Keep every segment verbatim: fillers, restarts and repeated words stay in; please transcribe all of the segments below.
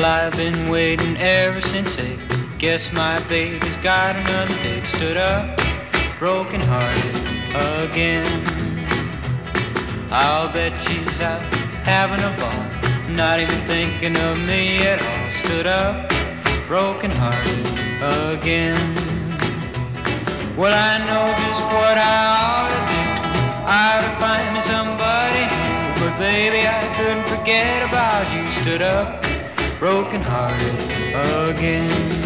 I've been waiting ever since eight. Guess my baby's got another date. Stood up, broken hearted again. I'll bet she's out having a ball, not even thinking of me at all. Stood up, broken hearted again. Well, I know just what I ought to do. I ought to find me somebody new. But baby, I couldn't forget about you. Stood up, broken hearted again.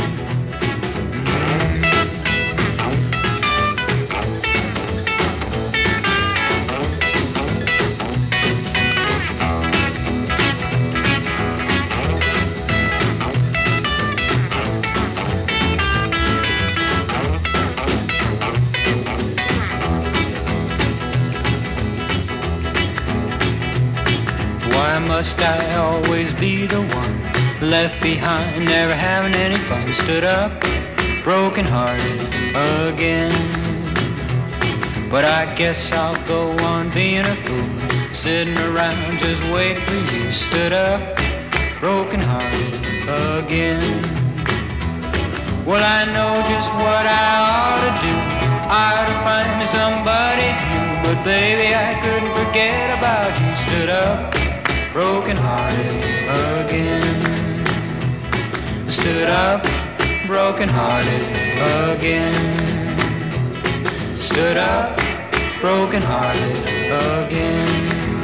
Why must I always be the one left behind, never having any fun? Stood up, broken hearted again. But I guess I'll go on being a fool, sitting around just waiting for you. Stood up, broken hearted again. Well, I know just what I ought to do. I ought to find me somebody new. But baby, I couldn't forget about you. Stood up, broken hearted again. Stood up, broken hearted again. Stood up, broken hearted again.